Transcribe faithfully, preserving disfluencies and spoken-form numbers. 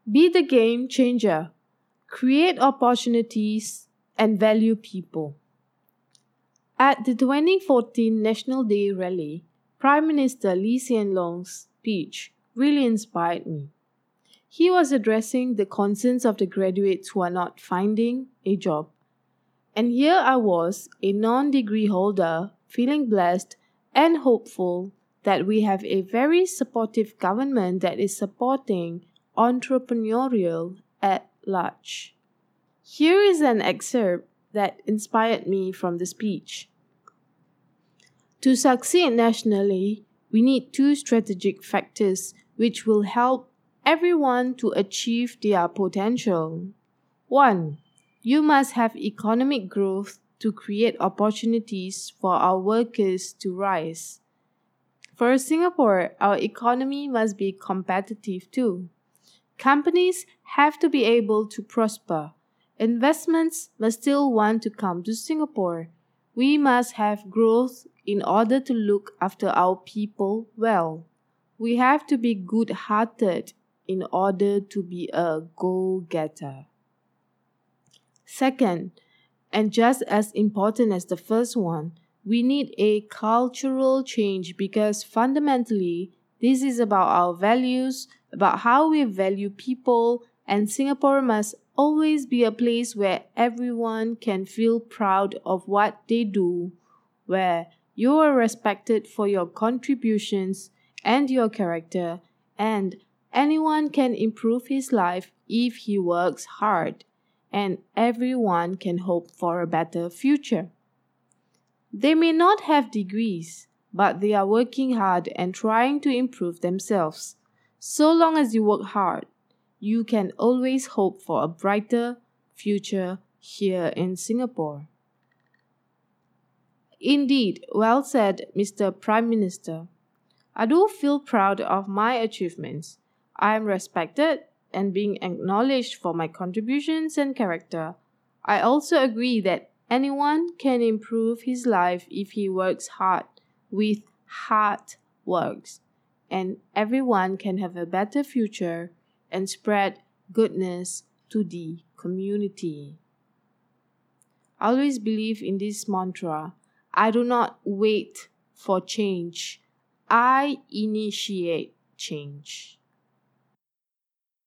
Be the game changer. Create opportunities and value people. At the twenty fourteen National Day rally, Prime Minister Lee Hsien Loong's speech really inspired me. He was addressing the concerns of the graduates who are not finding a job. And here I was, a non-degree holder, feeling blessed and hopeful that we have a very supportive government that is supporting entrepreneurial at large. Here is an excerpt that inspired me from the speech. To succeed nationally, we need two strategic factors which will help everyone to achieve their potential. One, you must have economic growth to create opportunities for our workers to rise. For Singapore, our economy must be competitive too. Companies have to be able to prosper. Investments must still want to come to Singapore. We must have growth in order to look after our people well. We have to be good-hearted in order to be a go-getter. Second, and just as important as the first one, we need a cultural change because fundamentally, this is about our values, about how we value people, and Singapore must always be a place where everyone can feel proud of what they do, where you are respected for your contributions and your character, and anyone can improve his life if he works hard, and everyone can hope for a better future. They may not have degrees, but they are working hard and trying to improve themselves. So long as you work hard, you can always hope for a brighter future here in Singapore. Indeed, well said, Mister Prime Minister. I do feel proud of my achievements. I am respected and being acknowledged for my contributions and character. I also agree that anyone can improve his life if he works hard with hard works, and everyone can have a better future and spread goodness to the community. I always believe in this mantra. I do not wait for change. I initiate change.